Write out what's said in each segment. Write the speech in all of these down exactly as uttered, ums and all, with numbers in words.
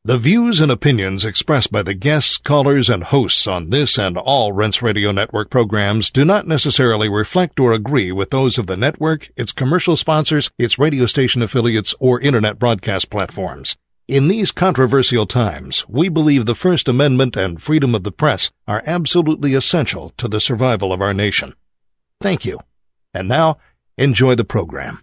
The views and opinions expressed by the guests, callers, and hosts on this and all Rense Radio Network programs do not necessarily reflect or agree with those of the network, its commercial sponsors, its radio station affiliates, or internet broadcast platforms. In these controversial times, we believe the First Amendment and freedom of the press are absolutely essential to the survival of our nation. Thank you. And now, enjoy the program.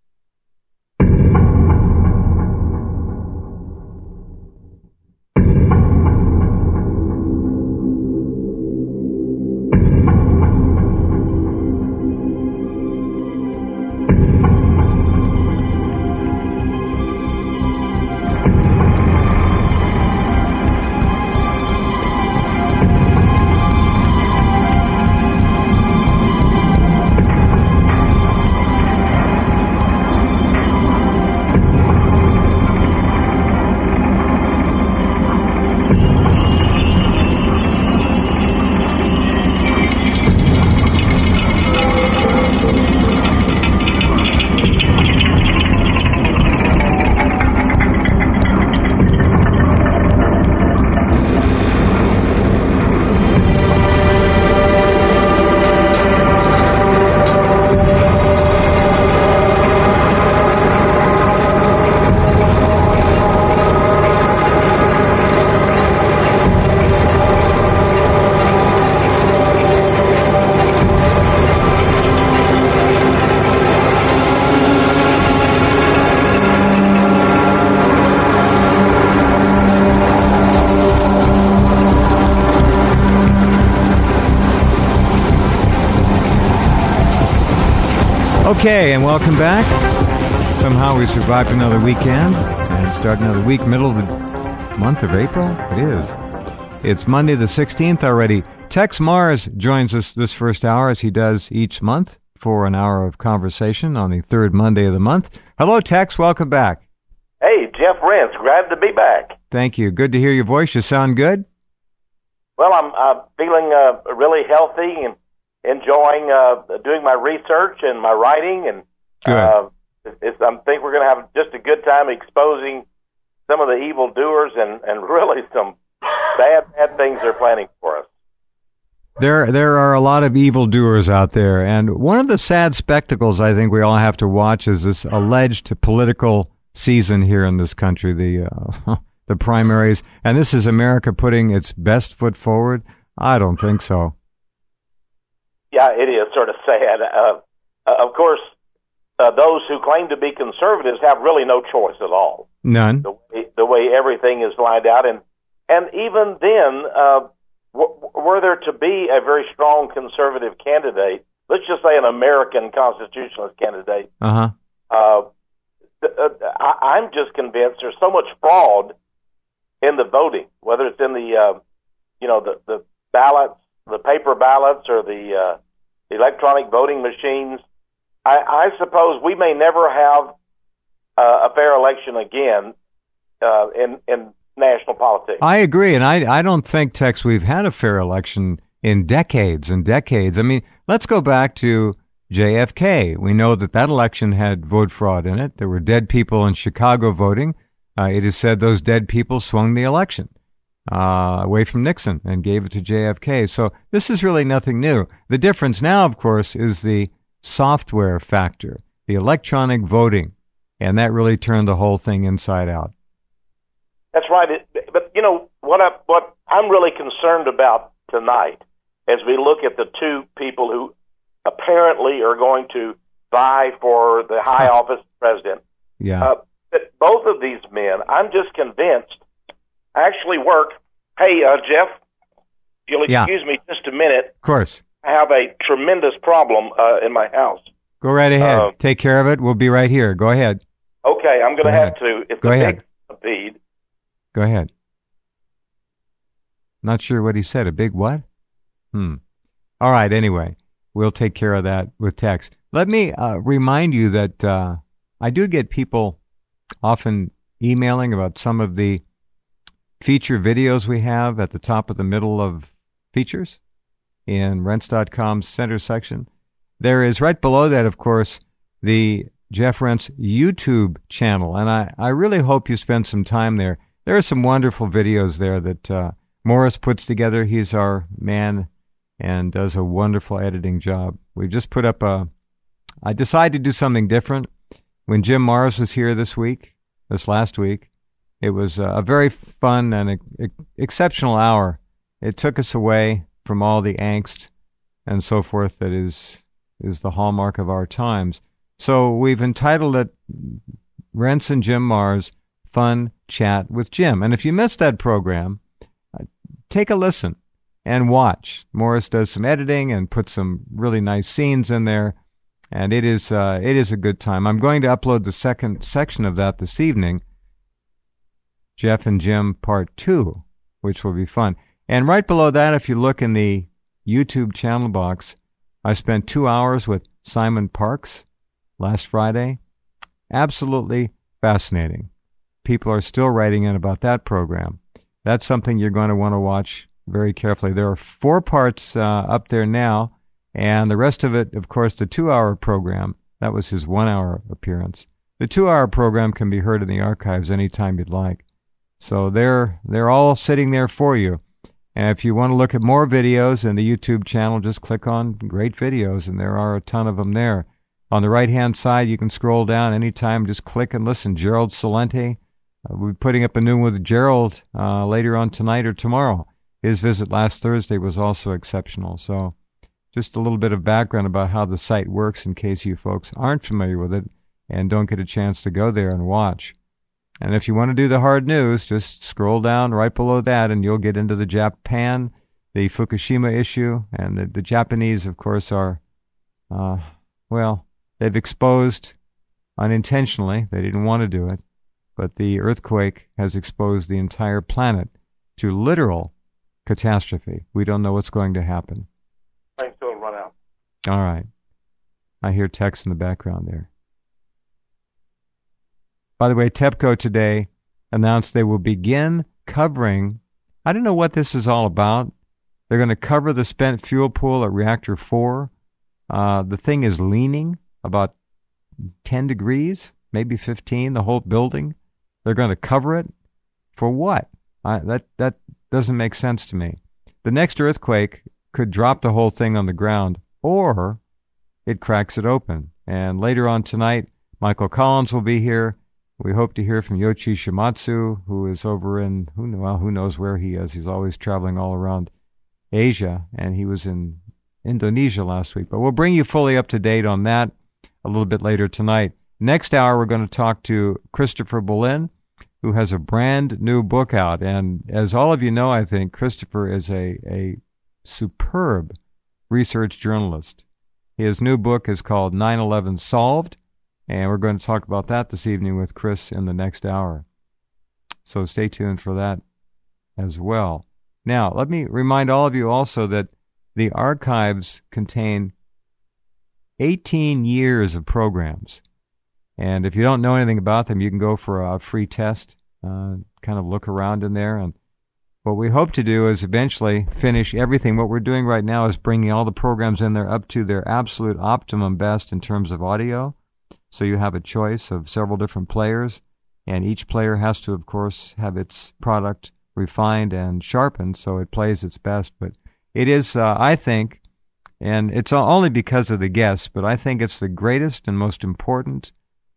Okay, and welcome back. Somehow we survived another weekend and start another week, middle of the month of April. It is. It's Monday the sixteenth already. Tex Mars joins us this first hour, as he does each month, for an hour of conversation on the third Monday of the month. Hello, Tex. Welcome back. Hey, Jeff Rense. Glad to be back. Thank you. Good to hear your voice. You sound good. Well, I'm uh, feeling uh, really healthy and enjoying uh, doing my research and my writing, and uh, it's, I think we're going to have just a good time exposing some of the evildoers and, and really some bad, bad things they're planning for us. There, there are a lot of evildoers out there, and one of the sad spectacles I think we all have to watch is this alleged political season here in this country, the uh, the primaries, and this is America putting its best foot forward. I don't think so. Yeah, it is sort of sad. Uh, uh, of course, uh, those who claim to be conservatives have really no choice at all. None. The way, the way everything is lined out. And, and even then, uh, w- were there to be a very strong conservative candidate, let's just say an American constitutionalist candidate, uh-huh. uh, uh, I, I'm just convinced there's so much fraud in the voting, whether it's in the, uh, you know, the, the ballots, the paper ballots, or the uh, electronic voting machines. I, I suppose we may never have uh, a fair election again uh, in in national politics. I agree, and I I don't think, Tex, we've had a fair election in decades and decades. I mean, let's go back to J F K. We know that that election had vote fraud in it. There were dead people in Chicago voting. Uh, it is said those dead people swung the election Uh, away from Nixon and gave it to J F K. So this is really nothing new. The difference now, of course, is the software factor, the electronic voting, and that really turned the whole thing inside out. That's right. It, but, you know, what, I, what I'm really concerned about tonight, as we look at the two people who apparently are going to vie for the high office of president, yeah. uh, that both of these men, I'm just convinced, actually work. Hey, uh, Jeff, if you'll excuse yeah. me just a minute. Of course. I have a tremendous problem uh, in my house. Go right ahead. Uh, Take care of it. We'll be right here. Go ahead. Okay, I'm going to have to. It's Go a ahead. big feed. Go ahead. Not sure what he said. A big what? Hmm. All right, anyway. We'll take care of that with text. Let me uh, remind you that uh, I do get people often emailing about some of the feature videos we have at the top of the middle of features in rense dot com's center section. There is right below that, of course, the Jeff Rense YouTube channel, and I, I really hope you spend some time there. there are some wonderful videos there that uh, Morris puts together. He's our man and does a wonderful editing job. We just put up a, I decided to do something different. When Jim Marrs was here this week, this last week, it was a very fun and a, a, exceptional hour. It took us away from all the angst and so forth that is is the hallmark of our times. So we've entitled it Rense and Jim Marrs Fun Chat with Jim. And if you missed that program, uh, take a listen and watch. Morris does some editing and puts some really nice scenes in there, and it is uh, it is a good time. I'm going to upload the second section of that this evening, Jeff and Jim Part two, which will be fun. And right below that, if you look in the YouTube channel box, I spent two hours with Simon Parks last Friday. Absolutely fascinating. People are still writing in about that program. That's something you're going to want to watch very carefully. There are four parts uh, up there now, and the rest of it, of course, the two-hour program, that was his one-hour appearance. The two-hour program can be heard in the archives anytime you'd like. So they're they're all sitting there for you. And if you want to look at more videos in the YouTube channel, just click on Great Videos, and there are a ton of them there. On the right-hand side, you can scroll down anytime, just click and listen. Gerald Salente, uh, we'll be putting up a new one with Gerald uh, later on tonight or tomorrow. His visit last Thursday was also exceptional. So just a little bit of background about how the site works in case you folks aren't familiar with it and don't get a chance to go there and watch. And if you want to do the hard news, just scroll down right below that and you'll get into the Japan, the Fukushima issue. And the, the Japanese, of course, are, uh, well, they've exposed unintentionally, they didn't want to do it, but the earthquake has exposed the entire planet to literal catastrophe. We don't know what's going to happen. Thanks, it'll run out. All right. I hear text in the background there. By the way, TEPCO today announced they will begin covering, I don't know what this is all about. They're going to cover the spent fuel pool at Reactor four. Uh, the thing is leaning about ten degrees, maybe fifteen, the whole building. They're going to cover it. For what? I, that, that doesn't make sense to me. The next earthquake could drop the whole thing on the ground, or it cracks it open. And later on tonight, Michael Collins will be here. We hope to hear from Yoichi Shimatsu, who is over in, who, well, who knows where he is. He's always traveling all around Asia, and he was in Indonesia last week. But we'll bring you fully up to date on that a little bit later tonight. Next hour, we're going to talk to Christopher Boleyn, who has a brand new book out. And as all of you know, I think, Christopher is a, a superb research journalist. His new book is called nine eleven Solved, and we're going to talk about that this evening with Chris in the next hour. So stay tuned for that as well. Now, let me remind all of you also that the archives contain eighteen years of programs. And if you don't know anything about them, you can go for a free test, uh, kind of look around in there. And what we hope to do is eventually finish everything. What we're doing right now is bringing all the programs in there up to their absolute optimum best in terms of audio. So you have a choice of several different players, and each player has to, of course, have its product refined and sharpened so it plays its best. But it is, uh, I think, and it's only because of the guests, but I think it's the greatest and most important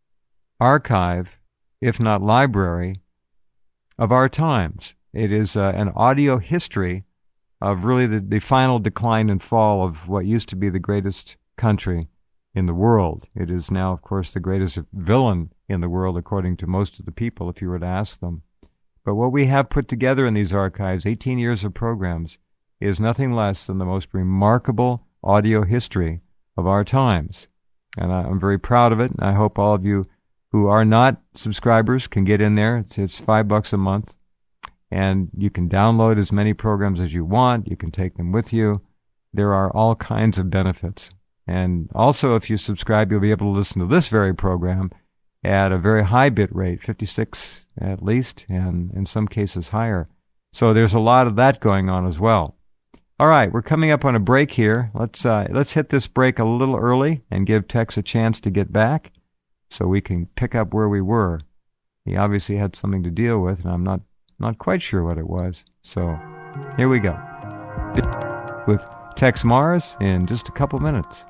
archive, if not library, of our times. It is uh, an audio history of really the, the final decline and fall of what used to be the greatest country in the world. It is now, of course, the greatest villain in the world, according to most of the people, if you were to ask them. But what we have put together in these archives, eighteen years of programs, is nothing less than the most remarkable audio history of our times. And I, I'm very proud of it, and I hope all of you who are not subscribers can get in there. It's, it's five bucks a month, and you can download as many programs as you want. You can take them with you. There are all kinds of benefits. And also, if you subscribe, you'll be able to listen to this very program at a very high bit rate, fifty-six at least, and in some cases higher. So there's a lot of that going on as well. All right, we're coming up on a break here. Let's uh, let's hit this break a little early and give Tex a chance to get back so we can pick up where we were. He obviously had something to deal with, and I'm not Not quite sure what it was. So here we go. With Tex Morris in just a couple minutes.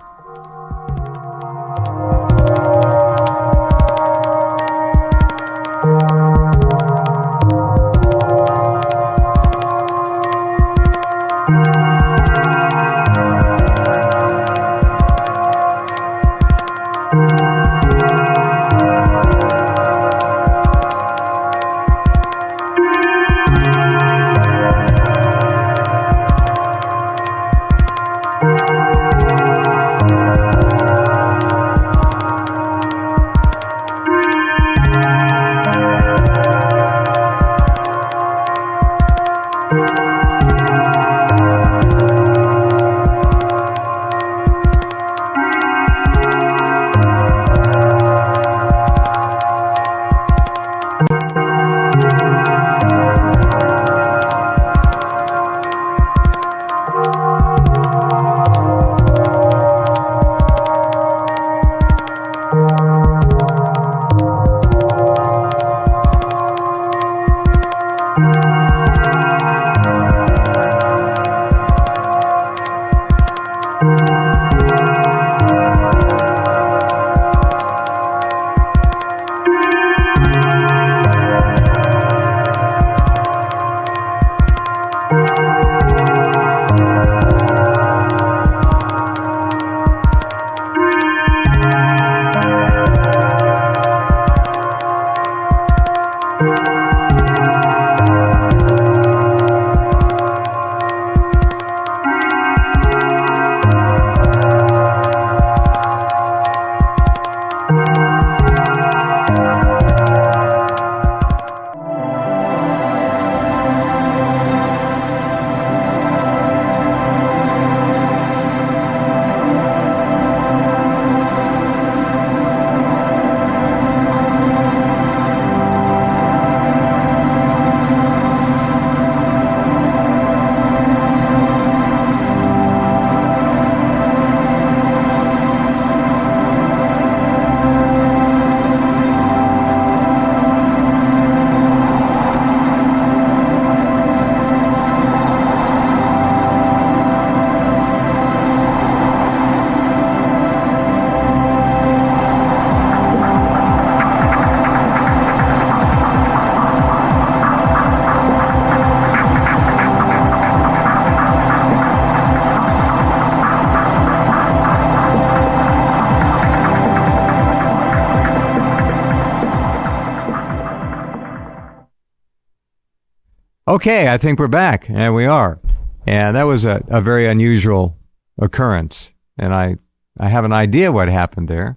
Okay, I think we're back, and we are. And that was a, a very unusual occurrence, and I, I have an idea what happened there.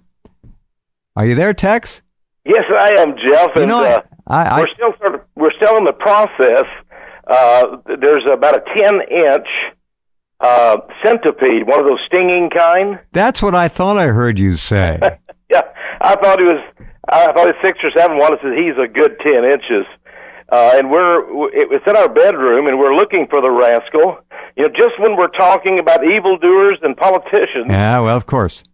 Are you there, Tex? Yes, I am, Jeff. You and know, uh, I, I, we're still sort of, we're still in the process. Uh, there's about a ten-inch uh, centipede, one of those stinging kind. That's what I thought I heard you say. Yeah, I thought he was. I thought he was six or seven. One says he's a good ten inches. Uh, and we're, it's in our bedroom, and we're looking for the rascal. You know, just when we're talking about evildoers and politicians. Yeah, well, of course.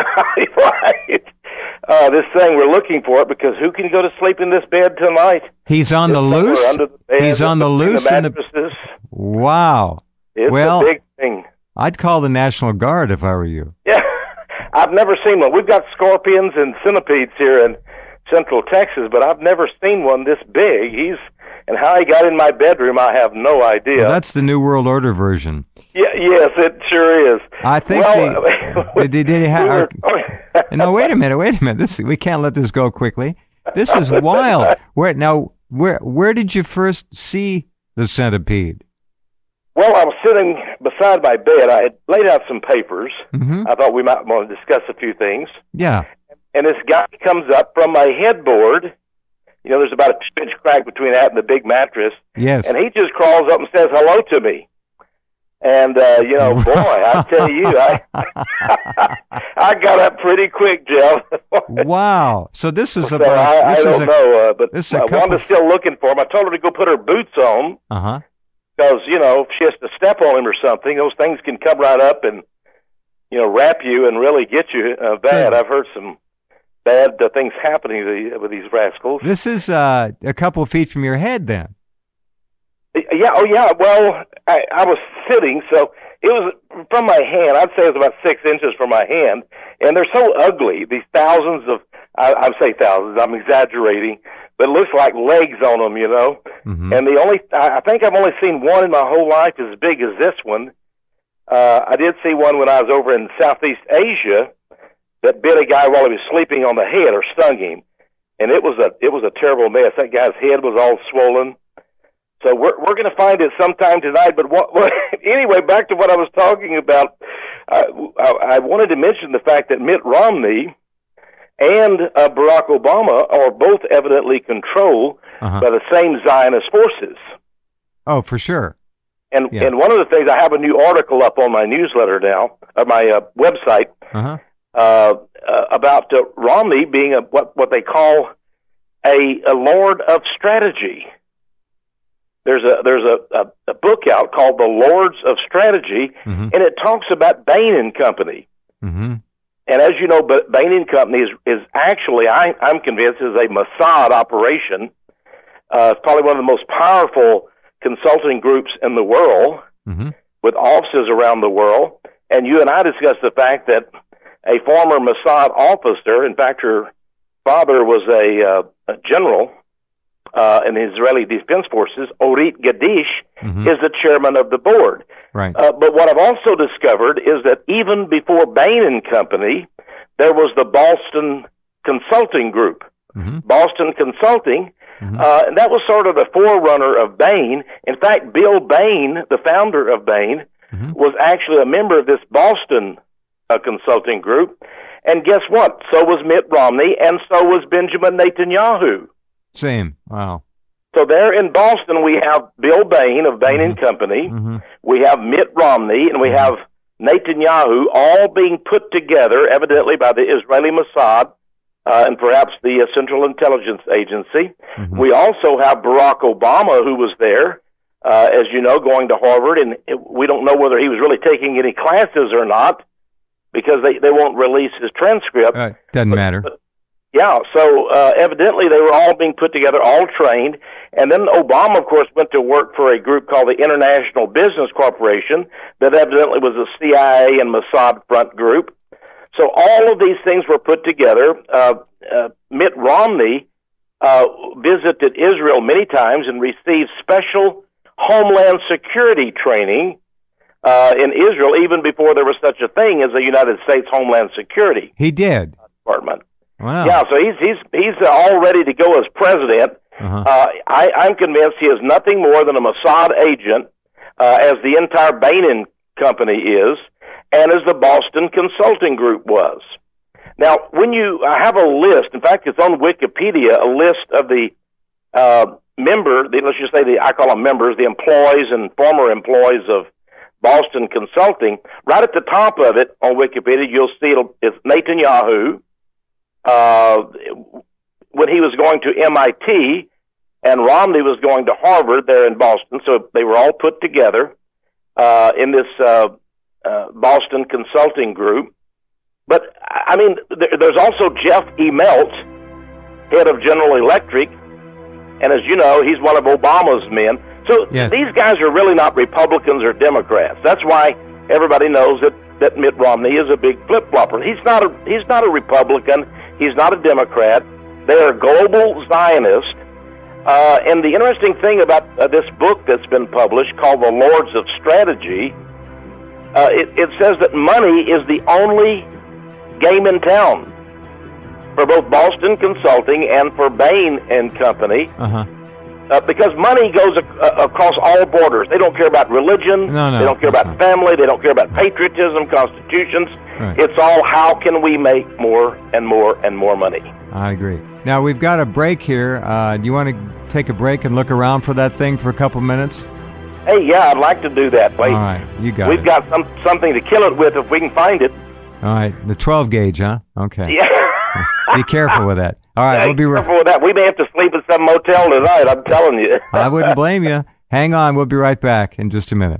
Right. Uh, this thing, we're looking for it, because who can go to sleep in this bed tonight? He's on Just the loose? Under the bed, He's on the loose? The in the... mattresses. Wow. It's well, a big thing. I'd call the National Guard if I were you. Yeah. I've never seen one. We've got scorpions and centipedes here in Central Texas, but I've never seen one this big. He's and how he got in my bedroom, I have no idea. Well, that's the New World Order version. Yeah, yes, it sure is. I think well, they, they, they, they have. we were, no, wait a minute, wait a minute. This we can't let this go quickly. This is wild. Where now? Where where did you first see the centipede? Well, I was sitting beside my bed. I had laid out some papers. Mm-hmm. I thought we might want to discuss a few things. Yeah. And this guy comes up from my headboard. You know, there's about a two-inch crack between that and the big mattress. Yes. And he just crawls up and says hello to me. And, uh, you know, boy, I tell you, I I got up pretty quick, Jeff. Wow. So this is so about... I, this I is don't a, know, uh, but this is a I couple... Wanda's still looking for him. I told her to go put her boots on. Uh-huh. Because, you know, if she has to step on him or something, those things can come right up and, you know, wrap you and really get you uh, bad. Sure. I've heard some bad uh, things happening to the, with these rascals. This is uh, a couple feet from your head, then. Yeah, oh yeah. Well, I, I was sitting, so it was from my hand. I'd say it was about six inches from my hand, and they're so ugly. These thousands of, I, I say thousands. I'm exaggerating, but it looks like legs on them, you know. Mm-hmm. And the only, I think I've only seen one in my whole life as big as this one. Uh, I did see one when I was over in Southeast Asia that bit a guy while he was sleeping on the head or stung him, and it was a, it was a terrible mess. That guy's head was all swollen. So we're we're going to find it sometime tonight. But what, what, anyway, back to what I was talking about. Uh, I, I wanted to mention the fact that Mitt Romney and uh, Barack Obama are both evidently controlled uh-huh. by the same Zionist forces. Oh, for sure. And yeah. and one of the things, I have a new article up on my newsletter now, or my uh, website, uh-huh. uh, uh, about uh, Romney being a what what they call a, a lord of strategy. There's a there's a, a, a book out called The Lords of Strategy, mm-hmm. and it talks about Bain and Company. Mm-hmm. And as you know, Bain and Company is, is actually, I, I'm convinced, is a Mossad operation. Uh, it's probably one of the most powerful consulting groups in the world, mm-hmm. with offices around the world. And you and I discussed the fact that a former Mossad officer, in fact, her father was a, uh, a general, Uh, in the Israeli Defense Forces, Orit Gadish, mm-hmm. is the chairman of the board. Right. Uh, but what I've also discovered is that even before Bain and Company, there was the Boston Consulting Group. Mm-hmm. Boston Consulting, mm-hmm. uh, and that was sort of the forerunner of Bain. In fact, Bill Bain, the founder of Bain, mm-hmm. was actually a member of this Boston uh, Consulting Group. And guess what? So was Mitt Romney, and so was Benjamin Netanyahu. Same. Wow. So there in Boston, we have Bill Bain of Bain mm-hmm. and Company. Mm-hmm. We have Mitt Romney, and we have Netanyahu, all being put together, evidently by the Israeli Mossad uh, and perhaps the uh, Central Intelligence Agency. Mm-hmm. We also have Barack Obama, who was there, uh, as you know, going to Harvard, and we don't know whether he was really taking any classes or not, because they, they won't release his transcript. Uh, doesn't but, matter. But, Yeah, so uh, evidently they were all being put together, all trained. And then Obama, of course, went to work for a group called the International Business Corporation that evidently was a C I A and Mossad front group. So all of these things were put together. Uh, uh, Mitt Romney uh, visited Israel many times and received special Homeland Security training uh, in Israel, even before there was such a thing as the United States Homeland Security He did. Department. Wow. Yeah, so he's he's he's all ready to go as president. Uh-huh. Uh, I, I'm convinced he is nothing more than a Mossad agent, uh, as the entire Bain and Company is, and as the Boston Consulting Group was. Now, when you I have a list, in fact, it's on Wikipedia, a list of the uh, member, the, let's just say the I call them members, the employees and former employees of Boston Consulting. Right at the top of it on Wikipedia, you'll see it'll, it's Netanyahu. Uh, when he was going to M I T and Romney was going to Harvard there in Boston, so they were all put together uh, in this uh, uh, Boston Consulting Group. But, I mean, there, there's also Jeff Immelt, head of General Electric, and as you know, he's one of Obama's men. So yeah. These guys are really not Republicans or Democrats. That's why everybody knows that, that Mitt Romney is a big flip-flopper. He's not a, he's not a Republican. He's not a Democrat. They are global Zionists. Uh, and the interesting thing about uh, this book that's been published called The Lords of Strategy, uh, it, it says that money is the only game in town for both Boston Consulting and for Bain and Company. Uh-huh. Uh, because money goes ac- uh, across all borders. They don't care about religion. No, no, they don't care about not. family. They don't care about patriotism, constitutions. Right. It's all how can we make more and more and more money. I agree. Now, we've got a break here. Uh, do you want to take a break and look around for that thing for a couple minutes? Hey, yeah, I'd like to do that. Wait, all right, you got We've it. got some something to kill it with if we can find it. All right, the twelve gauge, huh? Okay. Yeah. Be careful with that. All right, yeah, we'll be right. Careful with that. We may have to sleep at some motel tonight. I'm telling you. I wouldn't blame you. Hang on, we'll be right back in just a minute.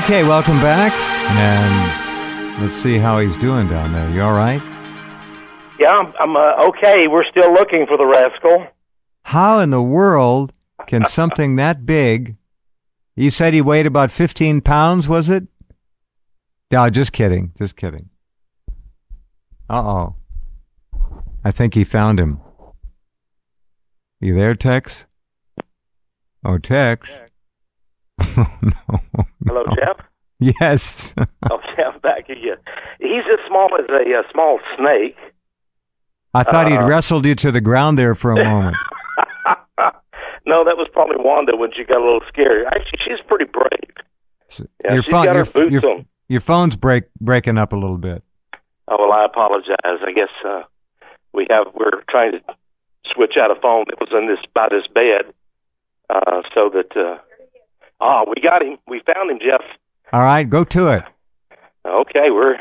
Okay, welcome back. And let's see how he's doing down there. You all right? Yeah, I'm, I'm uh, okay. We're still looking for the rascal. How in the world can something that big... You said he weighed about fifteen pounds, was it? No, just kidding. Just kidding. Uh-oh. I think he found him. You there, Tex? Oh, Tex. Oh, no, Hello, no. Jeff? Yes. Oh, Jeff, back again. He's as small as a uh, small snake. I thought he'd Uh, wrestled you to the ground there for a moment. No, that was probably Wanda when she got a little scared. Actually, she's pretty brave. So Yeah, your she's phone, got your, her boots your, on. your phone's break breaking up a little bit. Oh, well, I apologize. I guess uh, we have we're trying to switch out a phone that was in this by this bed, uh, so that uh, ah, we got him. We found him, Jeff. All right, go to it. Okay, we're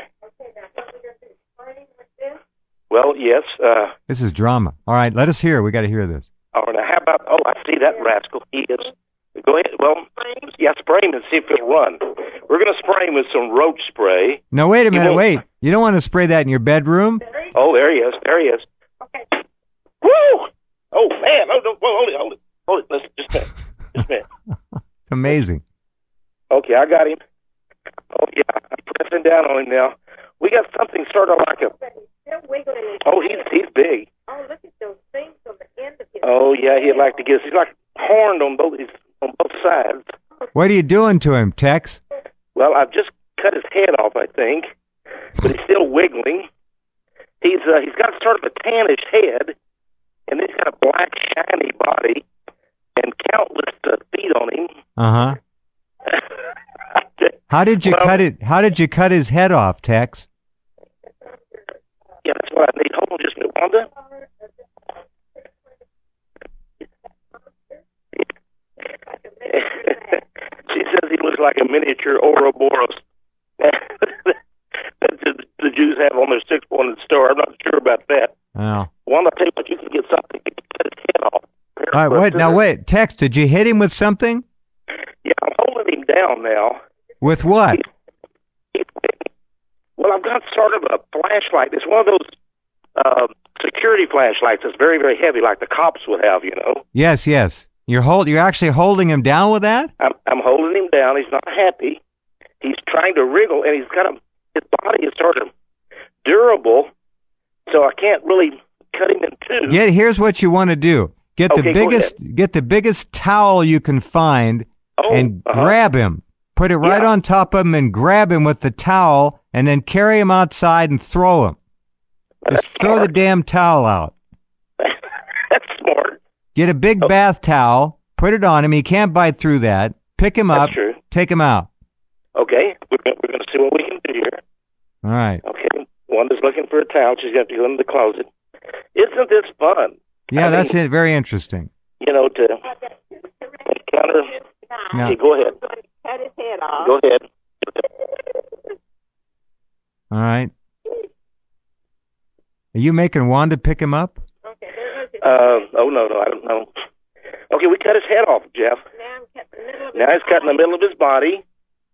well, yes. Uh, This is drama. All right, let us hear. We got to hear this. oh, now how about? Oh, I see that rascal. He is. Go ahead. Well, yeah, spray him and see if he'll run. We're going to spray him with some roach spray. No, wait a He minute. won't- Wait. You don't want to spray that in your bedroom? Oh, there he is. There he is. Okay. Woo! Oh man! Oh, no, whoa, hold it, hold it, hold it. Listen, just a minute. Just a minute. It's amazing. Okay, I got him. Oh yeah, I'm pressing down on him now. We got something sort of like a. Oh, he's he's big. Oh, look at those things on the end of his. Oh yeah, he'd like to get. He's like horned on both. He's on both sides. What are you doing to him, Tex? Well, I've just cut his head off, I think, but he's still wiggling. He's uh, he's got sort of a tannish head, and he's got a black shiny body, and countless uh, feet on him. Uh-huh. How did you Well, cut it? How did you cut his head off, Tex? Yeah, that's what I need. Hold on just a minute, Wanda. She says he looks like a miniature Ouroboros that the, the Jews have on their six-pointed star. I'm not sure about that. Oh. Wanda, I'll tell you what, you can get something to cut his head off. All right, wait. Now, wait. Tex, did you hit him with something? Yeah, I'm holding him down now. With what? Well, I've got sort of a flashlight. It's one of those uh, security flashlights that's very, very heavy, like the cops would have, you know. Yes, yes. You're hold. You're actually holding him down with that? I'm, I'm holding him down. He's not happy. He's trying to wriggle, and he's got a, his body is sort of durable, so I can't really cut him in two. Yeah. Here's what you want to do. Get Okay, the go biggest. Get the biggest towel you can find, Oh, and uh-huh. grab him. Put it right Yeah. on top of him and grab him with the towel, and then carry him outside and throw him. That's Just throw the smart. damn towel out. That's smart. Get a big Oh. bath towel, put it on him. He can't bite through that. Pick him That's up, true. take him out. Okay, we're, go- we're going to see what we can do here. All right. Okay, Wanda's looking for a towel. She's got to go into the closet. Isn't this fun? Yeah, I that's mean, it. Very interesting. You know, to counter. Now, Okay, go ahead. Cut his head off. Go ahead. all right. Are you making Wanda pick him up? Okay, there goes his. Uh, oh, no, no, I don't know. Okay, we cut his head off, Jeff. Now I'm cutting the middle of Now his he's cut in the middle of his body.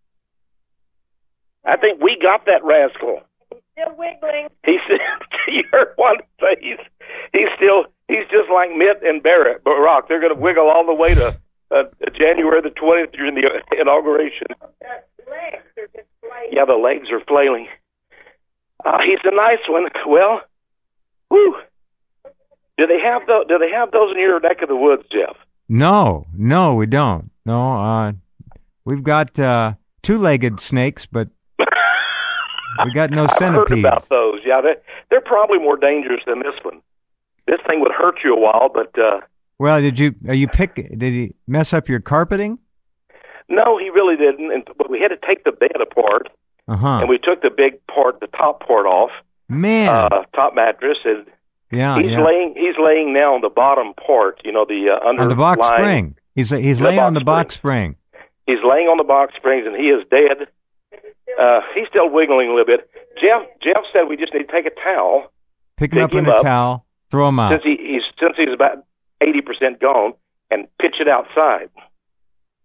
I think we got that rascal. He's still wiggling. He's you heard one face. He's still he's just like Mitt and Barrett, but Rock. They're going to wiggle all the way to uh, January the twentieth during the inauguration. The legs are just flailing. Yeah, the legs are flailing. Uh, he's a nice one. Well, whew. Do they have those? Do they have those in your neck of the woods, Jeff? No, no, we don't. No, uh, we've got uh, two-legged snakes, but we got no I've heard centipedes. about those. Yeah, they they're probably more dangerous than this one. This thing would hurt you a while, but uh, Well, did you? Are you pick? Did he mess up your carpeting? no, he really didn't. And but we had to take the bed apart, Uh huh. and we took the big part, the top part off, Man. uh, top mattress, and yeah, he's yeah. laying he's laying now on the bottom part. You know, the uh, under on the box spring. He's he's The laying on box the box spring. He's laying on the box springs, and he is dead. Uh, he's still wiggling a little bit. Jeff Jeff said we just need to take a towel Pick him Pick up in him a up. towel, throw him out. since he he's since he's about eighty percent gone, and pitch it outside.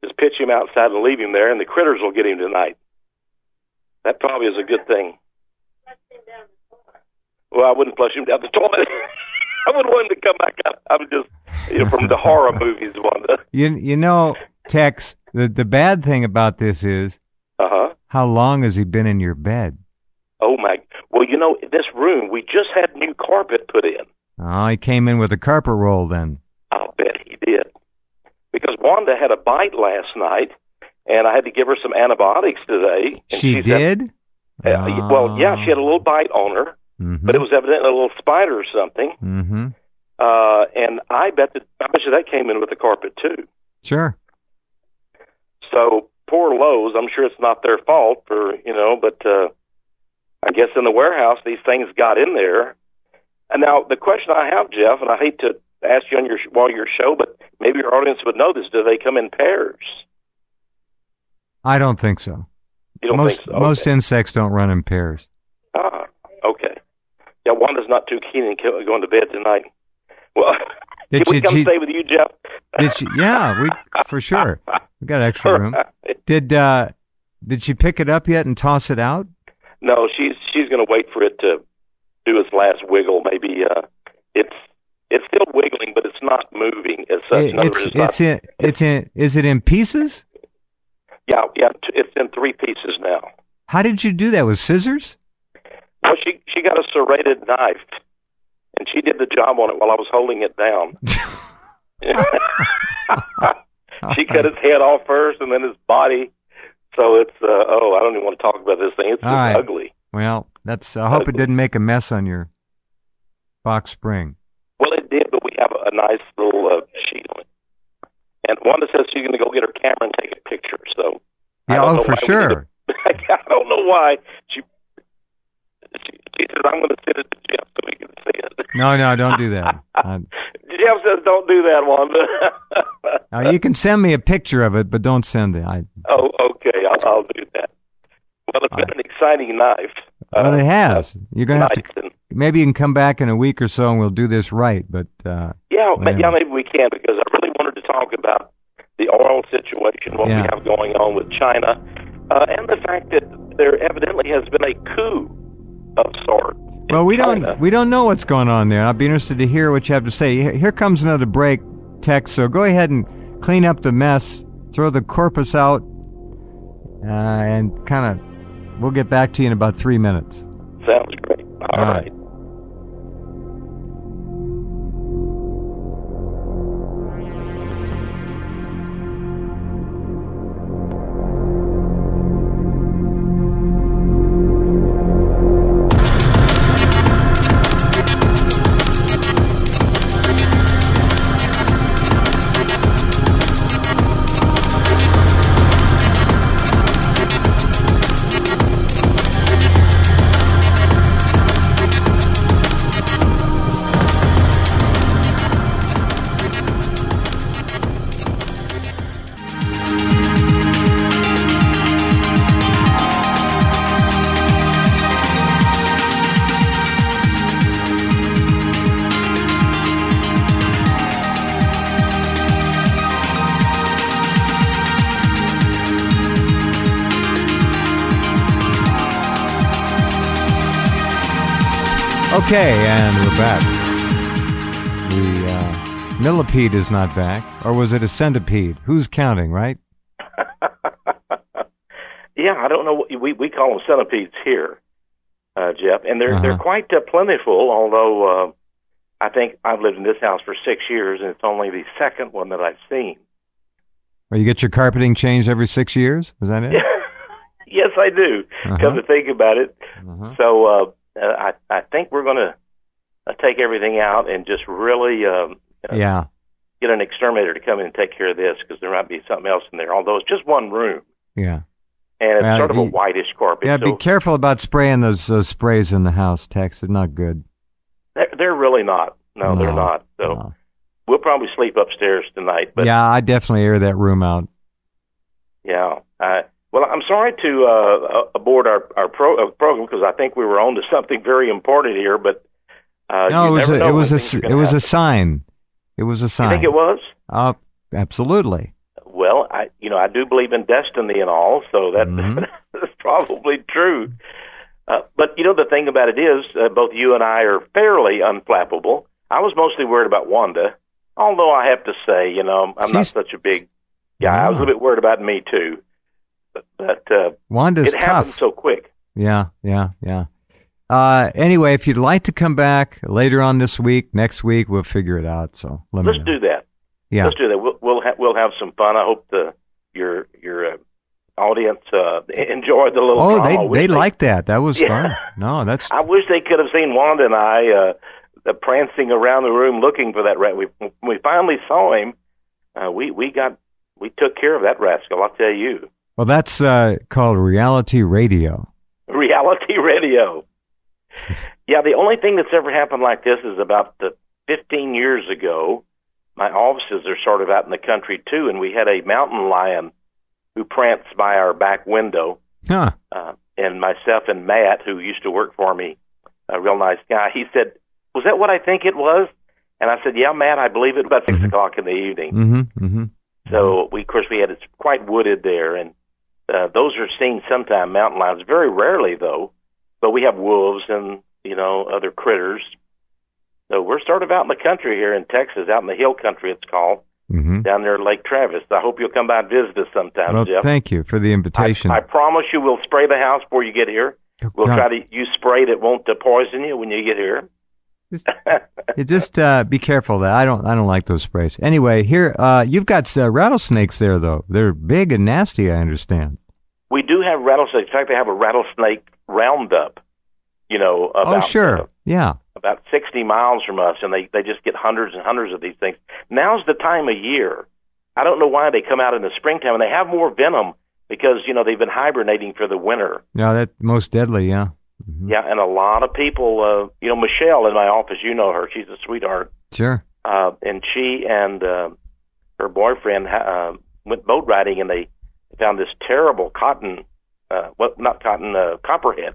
just pitch him outside and leave him there, and the critters will get him tonight. That probably is a good thing. Well, I wouldn't flush him down the toilet. I wouldn't want him to come back up. I'm just, you know, from the horror movies, Wanda. You you know, Tex, the the bad thing about this is, uh-huh. how long has he been in your bed? Oh, my. Well, you know, this room, we just had new carpet put in. Oh, he came in with a carpet roll then. I'll bet he did. Because Wanda had a bite last night, and I had to give her some antibiotics today. And she, she did? Said, uh, oh. Well, yeah, she had a little bite on her, mm-hmm. but it was evidently a little spider or something. Mm-hmm. Uh, and I bet that, I bet you that came in with the carpet, too. Sure. So, poor Lowe's, I'm sure it's not their fault for, you know, but uh, I guess in the warehouse, these things got in there. And now, the question I have, Jeff, and I hate to ask you on your while your show, but maybe your audience would know this, do they come in pairs? I don't think so. You don't most, think so? Okay. Most insects don't run in pairs. Ah, okay. Yeah, Wanda's not too keen on going to bed tonight. Well, did can we you, come she, stay with you, Jeff? Did she? Yeah, we for sure. We got extra room. Right. Did uh, did she pick it up yet and toss it out? No, she's she's going to wait for it to do its last wiggle. Maybe uh, it's it's still wiggling, but it's not moving as such. It, in other it's words, it's, not, in it's in is it in pieces? Yeah, yeah, it's in three pieces now. How did you do that? With scissors? Well, she she got a serrated knife, and she did the job on it while I was holding it down. She cut his head off first, and then his body. So it's uh, oh, I don't even want to talk about this thing. It's just right. ugly. Well, that's. I hope ugly. It didn't make a mess on your box spring. Well, it did, but we have a, a nice little uh, sheet on it. And Wanda says she's going to go get her camera and take a picture. So yeah, oh, for sure. To, I don't know why she. She, she says I'm going to send it to Jeff so we can see it. No, no, don't do that. Uh, Jeff says don't do that, Wanda. uh, you can send me a picture of it, but don't send it. I, oh, okay, I'll, I'll do that. Well, it's been I, an exciting knife. Well, uh, it has. You're going to have to. And, maybe you can come back in a week or so, and we'll do this right. But uh, yeah, yeah, yeah, maybe we can, because I really wanted to talk about the oil situation, what yeah. we have going on with China, uh, and the fact that there evidently has been a coup of sorts. Well, we China. don't we don't know what's going on there. I'll be interested to hear what you have to say. Here comes another break, Tex. So go ahead and clean up the mess, throw the corpus out, uh, and kind of we'll get back to you in about three minutes. Sounds great. All, All right. right. Okay, and we're back. The uh, millipede is not back. Or was it a centipede? Who's counting, right? Yeah, I don't know. We we call them centipedes here, uh, Jeff, and they're uh-huh. they're quite uh, plentiful. Although uh, I think I've lived in this house for six years, and it's only the second one that I've seen. Well, you get your carpeting changed every six years? Is that it? Yes, I do. Uh-huh. Come to think about it, uh-huh. so. Uh, Uh, I I think we're going to uh, take everything out and just really um, uh, yeah. get an exterminator to come in and take care of this, because there might be something else in there, although it's just one room. Yeah. And it's well, sort of you, a whitish carpet. Yeah, so be careful about spraying those, those sprays in the house, Tex. They're not good. They're, they're really not. No, no, they're not. So no. We'll probably sleep upstairs tonight. But yeah, I definitely air that room out. Yeah. Uh, well, I'm sorry to uh, abort our, our pro, uh, program, because I think we were on to something very important here, but uh, no, you it was never a, know it was when a things are it gonna was happen. a sign. It was a sign. You think it was? Uh, absolutely. Well, Well, I, you know, I do believe in destiny and all, so that Mhm. that's probably true. Uh, but, you know, the thing about it is, uh, both you and I are fairly unflappable. I was mostly worried about Wanda, although I have to say, you know, I'm not She's- such a big guy. I was a little bit worried about me, too. But, but uh, Wanda's it happened tough. so quick. Yeah, yeah, yeah. Uh, anyway, if you'd like to come back later on this week, next week, we'll figure it out. So let Let's me know. do that. Yeah. Let's do that. We'll we'll, ha- we'll have some fun. I hope the your your uh, audience uh, enjoyed the little Oh, drama. I they wish they liked that. That was Yeah. fun. No, that's I wish they could have seen Wanda and I uh, uh, prancing around the room looking for that rat. We when we finally saw him. Uh, we we got we took care of that rascal. I'll tell you. well. That's uh, called reality radio. Reality radio. Yeah, the only thing that's ever happened like this is about the fifteen years ago. My offices are sort of out in the country too, and we had a mountain lion who pranced by our back window. Huh. Uh, and myself and Matt, who used to work for me, a real nice guy, he said, "Was that what I think it was?" And I said, "Yeah, Matt, I believe it." About six Mhm. o'clock in the evening. Mm-hmm. Mm-hmm. So we, of course, we had it's quite wooded there, and uh, those are seen sometime. Mountain lions, very rarely though. But we have wolves and you know other critters. So we're sort of out in the country here in Texas, out in the hill country, it's called, Mm-hmm. down there in Lake Travis. I hope you'll come by and visit us sometime, Well, Jeff. thank you for the invitation. I, I promise you we'll spray the house before you get here. We'll God. try to use spray that won't uh, poison you when you get here. You just uh, be careful that I don't I don't like those sprays. Anyway, here uh, you've got uh, rattlesnakes there though. They're big and nasty, I understand. We do have rattlesnakes. In fact, they have a rattlesnake roundup, you know, about, oh, sure. uh, Yeah. about sixty miles from us, and they, they just get hundreds and hundreds of these things. Now's the time of year. I don't know why they come out in the springtime, and they have more venom because, you know, they've been hibernating for the winter. Yeah, that most deadly, yeah. Mhm. Yeah, and a lot of people, uh, you know, Michelle in my office, you know her. She's a sweetheart. Sure. Uh, and she and uh, her boyfriend ha- uh, went boat riding, and they found this terrible cotton, uh, what not cotton, uh, copperhead.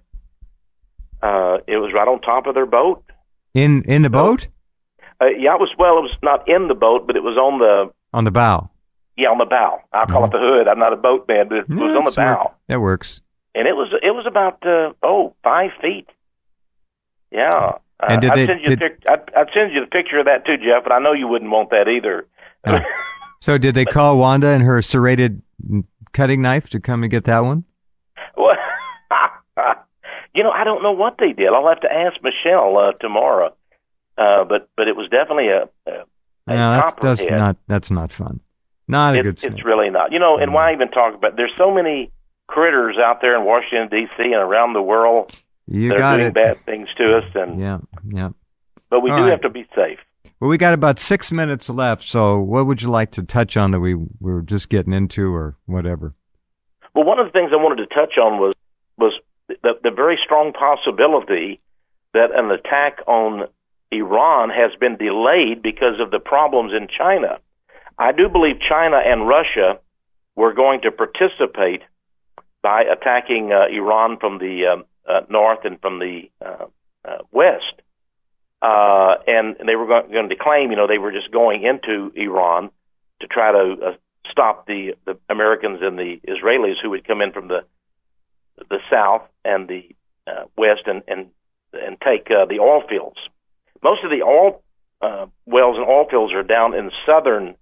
Uh, it was right on top of their boat. In in the No. boat? Uh, yeah, it was. Well, it was not in the boat, but it was on the On the bow. yeah on the bow. I'll call it the hood. I'm not a boatman, but it Yeah, was on the that's work- bow, That works. and it was it was about uh, oh five feet. Yeah. Uh, And did I'd they- send you did- the pic- I'd, I'd send you the picture of that too, Jeff. But I know you wouldn't want that either. Oh. So did they call Wanda and her serrated mm, cutting knife to come and get that one? Well, you know, I don't know what they did. I'll have to ask Michelle uh, tomorrow. Uh, but but it was definitely a, a, a No, that's that's copperhead. not that's not fun. Not a It, good snake. it's really not. You know, and why even talk about? There's so many critters out there in Washington D C and around the world You that are got doing it. bad things to us, and Yeah, yeah. but we All do right. have to be safe. Well, we got about six minutes left, so what would you like to touch on that we were just getting into or whatever? Well, one of the things I wanted to touch on was was the, the very strong possibility that an attack on Iran has been delayed because of the problems in China. I do believe China and Russia were going to participate by attacking uh, Iran from the um, uh, north and from the uh, uh, west. Uh, and they were going, going to claim, you know, they were just going into Iran to try to uh, stop the, the Americans and the Israelis who would come in from the the south and the uh, west and and and take uh, the oil fields. Most of the oil uh, wells and oil fields are down in southern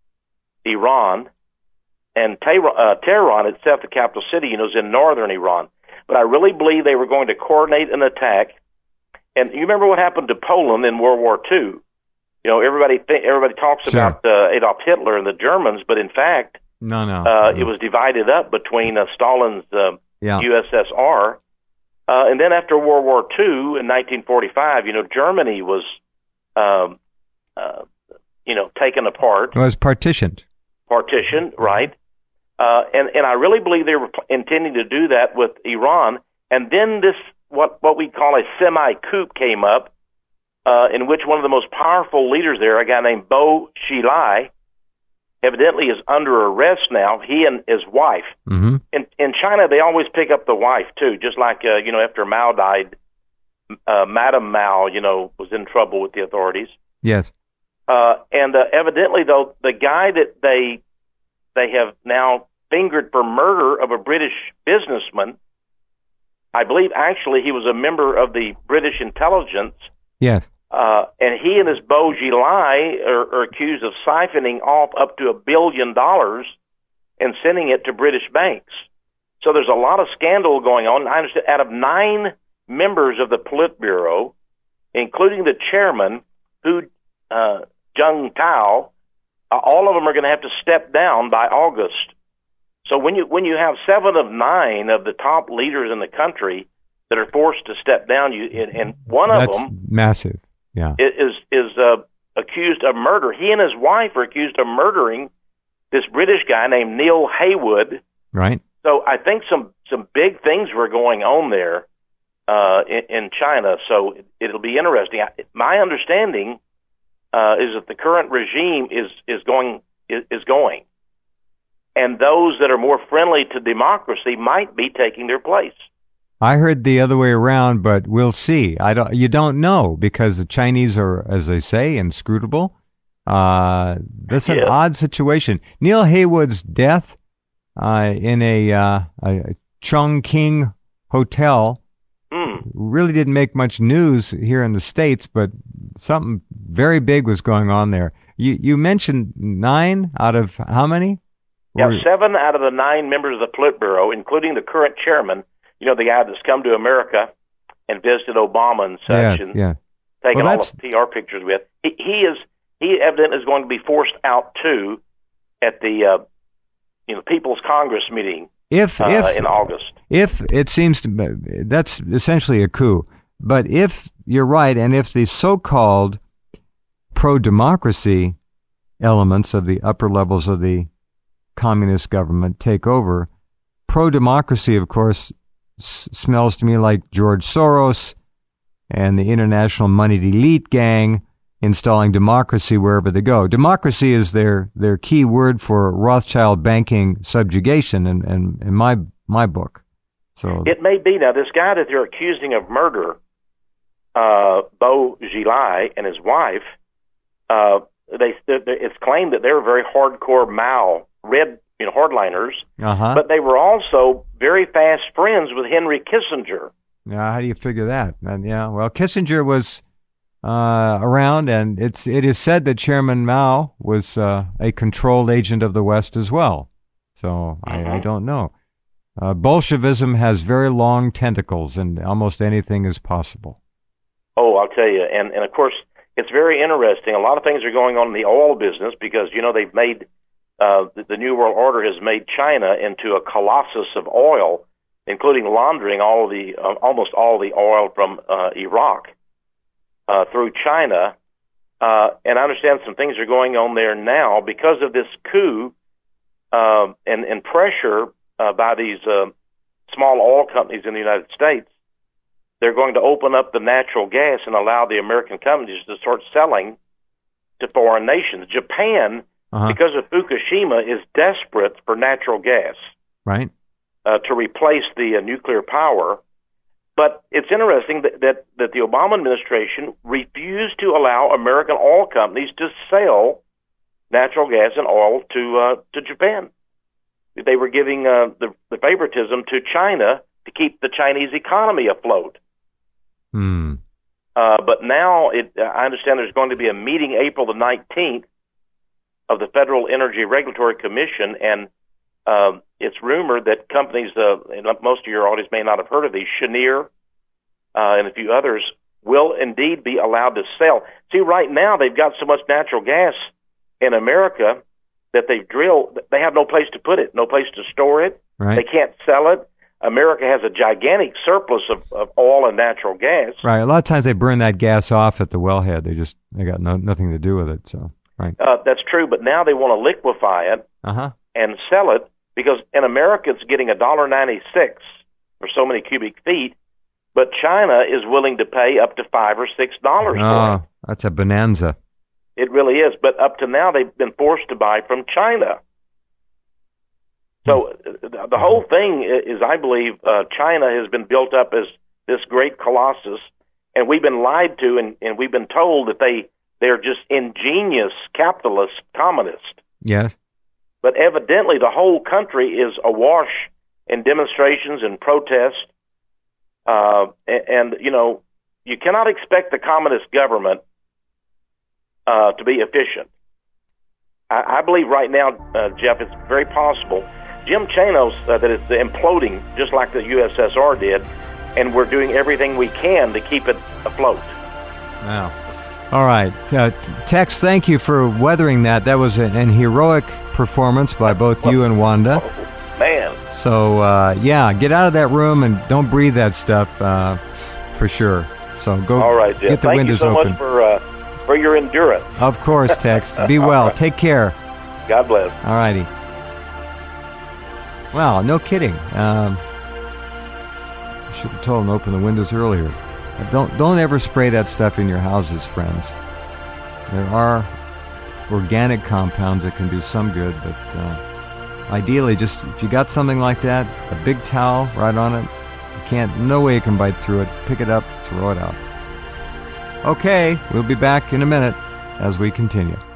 Iran, and Tehran, uh, Tehran itself, the capital city, you know, is in northern Iran. But I really believe they were going to coordinate an attack. And you remember what happened to Poland in World War Two? You know, everybody th- everybody talks Sure. about uh, Adolf Hitler and the Germans, but in fact, No, no. uh, it was divided up between uh, Stalin's uh, yeah. U S S R, uh, and then after World War Two in nineteen forty-five, you know, Germany was, um, uh, you know, taken apart, It was partitioned. partitioned, right? Uh, and and I really believe they were pl- intending to do that with Iran. And then this, what what we call a semi-coup came up, uh, in which one of the most powerful leaders there, a guy named Bo Xilai, evidently is under arrest now. He and his wife. Mm-hmm. In in China, they always pick up the wife too, just like uh, you know after Mao died, uh, Madame Mao, you know, was in trouble with the authorities. Yes. Uh, and uh, evidently, though, the guy that they they have now fingered for murder of a British businessman. I believe actually he was a member of the British intelligence. Yes. Uh, and he and his beau Gilai are, are accused of siphoning off up to a billion dollars and sending it to British banks. So there's a lot of scandal going on. I understand out of nine members of the Politburo, including the chairman, Hu uh, Jintao, uh, all of them are going to have to step down by August. So when you when you have seven of nine of the top leaders in the country that are forced to step down, you and, and one of That's them massive. Yeah, is is uh, accused of murder. He and his wife are accused of murdering this British guy named Neil Haywood. Right. So I think some some big things were going on there uh, in, in China. So it, it'll be interesting. I, my understanding uh, is that the current regime is is going is, is going, and those that are more friendly to democracy might be taking their place. I heard the other way around, but we'll see. I don't. You don't know because the Chinese are, as they say, inscrutable. Uh, that's an Yeah. odd situation. Neil Haywood's death uh, in a, uh, a Chongqing hotel Mm. really didn't make much news here in the States, but something very big was going on there. You you mentioned nine out of how many? Yeah, Or- seven out of the nine members of the Politburo, including the current chairman, you know, the guy that's come to America and visited Obama and such, yeah, and yeah. taken Well, all that's- the P R pictures with. He, he is he evidently is going to be forced out too at the uh, you know People's Congress meeting If uh, if in August. If it seems to be, that's essentially a coup. But if you're right, and if the so-called pro-democracy elements of the upper levels of the communist government take over, pro-democracy, of course, s- smells to me like George Soros and the international moneyed elite gang installing democracy wherever they go. Democracy is their, their key word for Rothschild banking subjugation in, in, in my my book. So It may be now this guy that they're accusing of murder, uh, Beau Gilai and his wife. Uh, they, they it's claimed that they were very hardcore Mao red you know hardliners, uh-huh. but they were also very fast friends with Henry Kissinger. Yeah, how do you figure that? And yeah, well, Kissinger was uh, around, and it's it is said that Chairman Mao was uh, a controlled agent of the West as well. So I, I don't know. Uh, Bolshevism has very long tentacles, and almost anything is possible. Oh, I'll tell you, and and of course it's very interesting. A lot of things are going on in the oil business because you know they've made uh, the, the New World Order has made China into a colossus of oil, including laundering all of the uh, almost all the oil from uh, Iraq uh, through China. Uh, and I understand some things are going on there now because of this coup uh, and and pressure uh, by these uh, small oil companies in the United States. They're going to open up the natural gas and allow the American companies to start selling to foreign nations. Japan, Uh-huh. because of Fukushima, is desperate for natural gas Right? uh, to replace the uh, nuclear power. But it's interesting that, that, that the Obama administration refused to allow American oil companies to sell natural gas and oil to uh, to Japan. They were giving uh, the, the favoritism to China to keep the Chinese economy afloat. Hmm. Uh, but now it, I understand there's going to be a meeting April the nineteenth of the Federal Energy Regulatory Commission, and um, it's rumored that companies, uh, and most of your audience may not have heard of these, Cheniere uh, and a few others, will indeed be allowed to sell. See, right now they've got so much natural gas in America that they've drilled, they have no place to put it, no place to store it. Right. They can't sell it. America has a gigantic surplus of, of oil and natural gas. Right. A lot of times they burn that gas off at the wellhead. They just they got no, nothing to do with it. So right. Uh, that's true, but now they want to liquefy it Uh huh. and sell it because in America it's getting a dollar ninety six for so many cubic feet, but China is willing to pay up to five or six dollars for it. Oh, that's a bonanza. It really is, but up to now they've been forced to buy from China. So uh, the whole thing is, I believe, uh, China has been built up as this great colossus, and we've been lied to, and, and we've been told that they they're just ingenious capitalist communists. Yes. but evidently the whole country is awash in demonstrations and protests. Uh, and, and, you know, you cannot expect the communist government uh, to be efficient. I, I believe right now, uh, Jeff, it's very possible. Jim Chanos, uh, that it's imploding just like the U S S R did, and we're doing everything we can to keep it afloat. Wow. All right. Uh, Tex, thank you for weathering that. That was an, an heroic performance by both you and Wanda. Oh, man. So, uh, yeah, get out of that room and don't breathe that stuff uh, for sure. So go All right, Jeff. get the Thank windows you so open. much for, uh, for your endurance. Of course, Tex. Be well. Right. Take care. God bless. All righty. Wow, no kidding. Um, I should have told him to open the windows earlier. Don't don't ever spray that stuff in your houses, friends. There are organic compounds that can do some good, but uh, ideally, just if you got something like that, a big towel right on it, you can't, no way you can bite through it. Pick it up, throw it out. Okay, we'll be back in a minute as we continue.